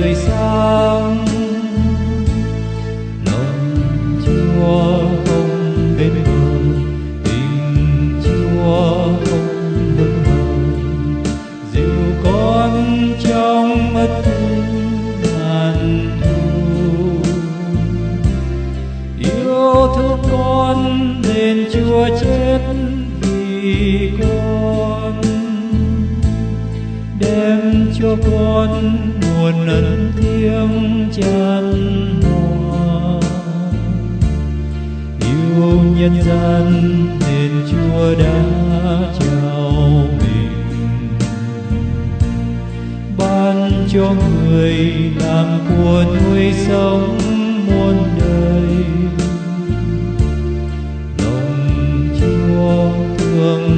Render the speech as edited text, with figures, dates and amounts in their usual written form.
tươi sáng. Lòng Chúa không bên bờ, tình Chúa không vững bờ, dìu con trong mất ngàn thu. Yêu thương con nên Chúa chết vì con, đem cho con nguồn ân thiêng chan hòa. Yêu nhân gian nên Chúa đã trao mình, ban cho người làm của nuôi sống muôn đời. Lòng Chúa thương